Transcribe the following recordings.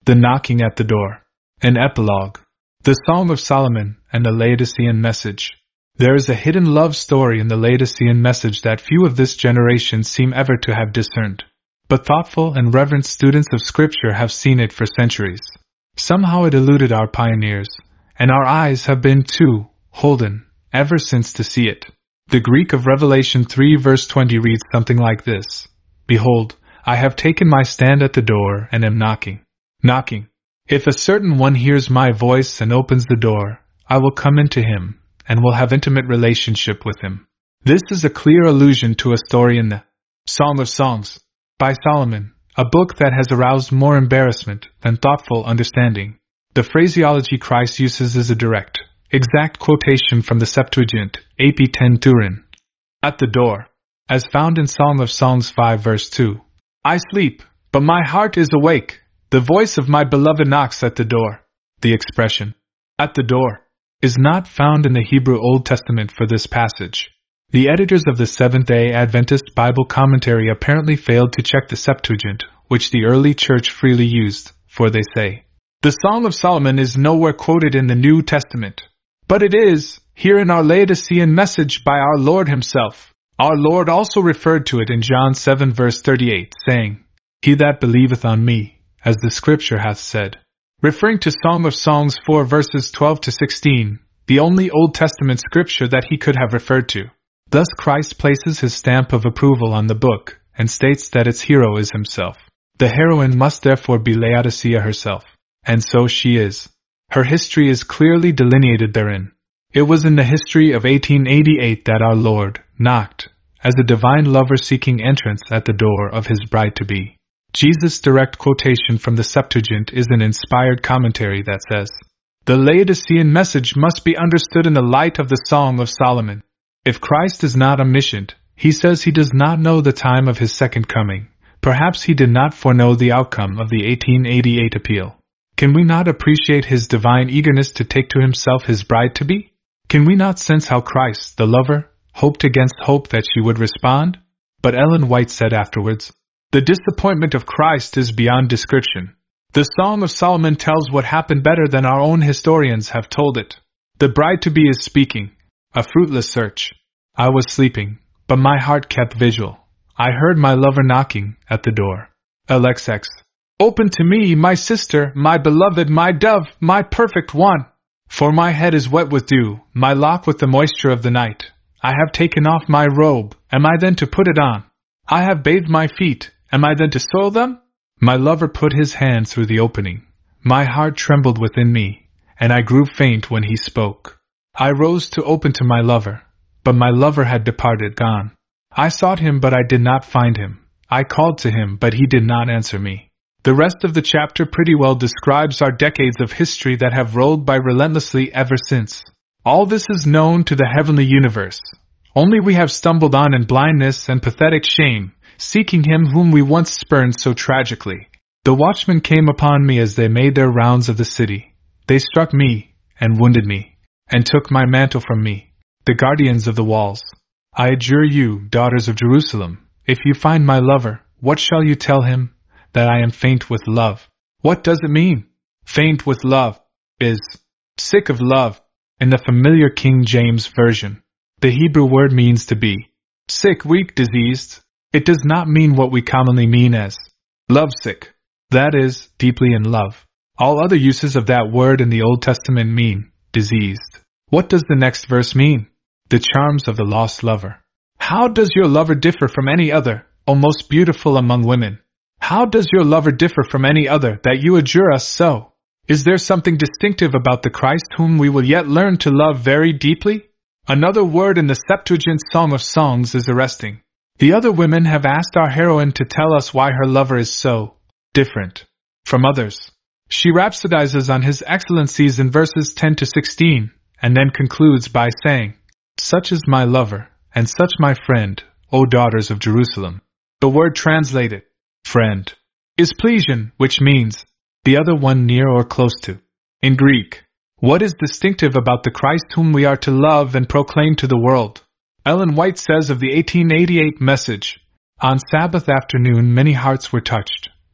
The Knocking at the Door. An Epilogue. The Song of Solomon and the Laodicean Message. There is a hidden love story in the Laodicean message that few of this generation seem ever to have discerned. But thoughtful and reverent students of Scripture have seen it for centuries. Somehow it eluded our pioneers, and our eyes have been too holden ever since to see it. The Greek of Revelation 3 verse 20 reads something like this: Behold, I have taken my stand at the door and am knocking. Knocking. If a certain one hears my voice and opens the door, I will come into him, and will have intimate relationship with him. This is a clear allusion to a story in the Song of Songs by Solomon, a book that has aroused more embarrassment than thoughtful understanding. The phraseology Christ uses is a direct, exact quotation from the Septuagint, AP 10 Turin. At the door. As found in Song of Songs 5 verse 2. I sleep, but my heart is awake. The voice of my beloved knocks at the door. The expression, at the door, is not found in the Hebrew Old Testament for this passage. The editors of the Seventh-day Adventist Bible Commentary apparently failed to check the Septuagint, which the early church freely used, for they say, the Song of Solomon is nowhere quoted in the New Testament. But it is, here in our Laodicean message by our Lord himself. Our Lord also referred to it in John 7 verse 38, saying, He that believeth on me, as the Scripture hath said. Referring to Song of Songs 4 verses 12 to 16, the only Old Testament scripture that he could have referred to. Thus Christ places his stamp of approval on the book, and states that its hero is himself. The heroine must therefore be Laodicea herself. And so she is. Her history is clearly delineated therein. It was in the history of 1888 that our Lord knocked, as a divine lover seeking entrance at the door of his bride-to-be. Jesus' direct quotation from the Septuagint is an inspired commentary that says, The Laodicean message must be understood in the light of the Song of Solomon. If Christ is not omniscient, he says he does not know the time of his second coming. Perhaps he did not foreknow the outcome of the 1888 appeal. Can we not appreciate his divine eagerness to take to himself his bride-to-be? Can we not sense how Christ, the lover, hoped against hope that she would respond? But Ellen White said afterwards, The disappointment of Christ is beyond description. The Song of Solomon tells what happened better than our own historians have told it. The bride-to-be is speaking. A fruitless search. I was sleeping, but my heart kept vigil. I heard my lover knocking at the door. LXX. Open to me, my sister, my beloved, my dove, my perfect one. For my head is wet with dew, my lock with the moisture of the night. I have taken off my robe, am I then to put it on? I have bathed my feet, am I then to soil them? My lover put his hand through the opening. My heart trembled within me, and I grew faint when he spoke. I rose to open to my lover, but my lover had departed, gone. I sought him, but I did not find him. I called to him, but he did not answer me. The rest of the chapter pretty well describes our decades of history that have rolled by relentlessly ever since. All this is known to the heavenly universe. Only we have stumbled on in blindness and pathetic shame, seeking him whom we once spurned so tragically. The watchmen came upon me as they made their rounds of the city. They struck me, and wounded me, and took my mantle from me, the guardians of the walls. I adjure you, daughters of Jerusalem, if you find my lover, what shall you tell him? That I am faint with love. What does it mean? Faint with love is sick of love. In the familiar King James Version, the Hebrew word means to be sick, weak, diseased. It does not mean what we commonly mean as lovesick, that is, deeply in love. All other uses of that word in the Old Testament mean diseased. What does the next verse mean? The charms of the lost lover. How does your lover differ from any other, O most beautiful among women? How does your lover differ from any other, that you adjure us so? Is there something distinctive about the Christ whom we will yet learn to love very deeply? Another word in the Septuagint Song of Songs is arresting. The other women have asked our heroine to tell us why her lover is so different from others. She rhapsodizes on his excellencies in verses 10 to 16, and then concludes by saying, Such is my lover, and such my friend, O daughters of Jerusalem. The word translated, friend, is plesion, which means the other one near or close to. In Greek, what is distinctive about the Christ whom we are to love and proclaim to the world? Ellen White says of the 1888 message, On Sabbath afternoon many hearts were touched,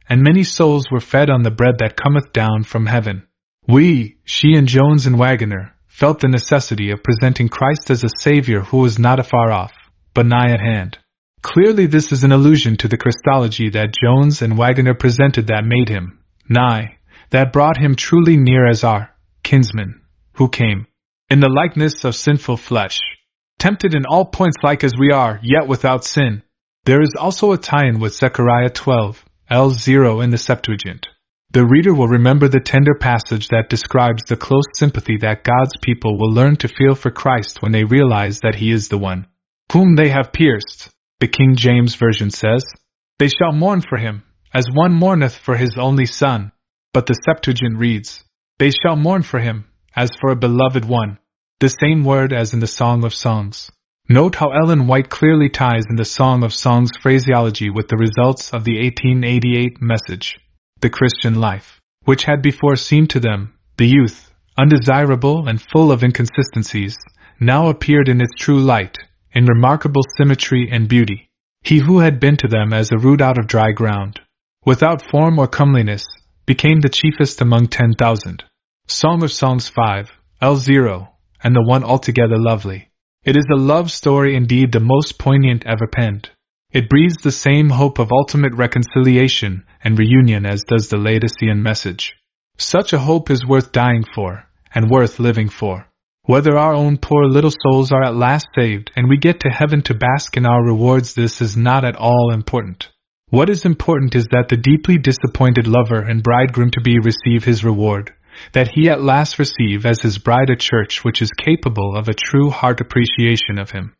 and many souls were fed on the bread that cometh down from heaven. We, Sheehan, Jones, and Waggoner, felt the necessity of presenting Christ as a Savior who was not afar off, but nigh at hand. Clearly this is an allusion to the Christology that Jones and Waggoner presented that made him nigh, that brought him truly near as our kinsman, who came in the likeness of sinful flesh, tempted in all points like as we are, yet without sin. There is also a tie-in with Zechariah 12, L0 in the Septuagint. The reader will remember the tender passage that describes the close sympathy that God's people will learn to feel for Christ when they realize that He is the one whom they have pierced. The King James Version says, "They shall mourn for him, as one mourneth for his only son." But the Septuagint reads, "They shall mourn for him, as for a beloved one," the same word as in the Song of Songs. Note how Ellen White clearly ties in the Song of Songs phraseology with the results of the 1888 Message. The Christian life, which had before seemed to them, the youth, undesirable and full of inconsistencies, now appeared in its true light, in remarkable symmetry and beauty. He who had been to them as a root out of dry ground, without form or comeliness, became the chiefest among 10,000. Song of Songs 5, L0, and the one altogether lovely. It is a love story indeed, the most poignant ever penned. It breathes the same hope of ultimate reconciliation and reunion as does the Laodicean Message. Such a hope is worth dying for, and worth living for. Whether our own poor little souls are at last saved and we get to heaven to bask in our rewards, this is not at all important. What is important is that the deeply disappointed lover and bridegroom-to-be receive his reward, that he at last receive as his bride a church which is capable of a true heart appreciation of him.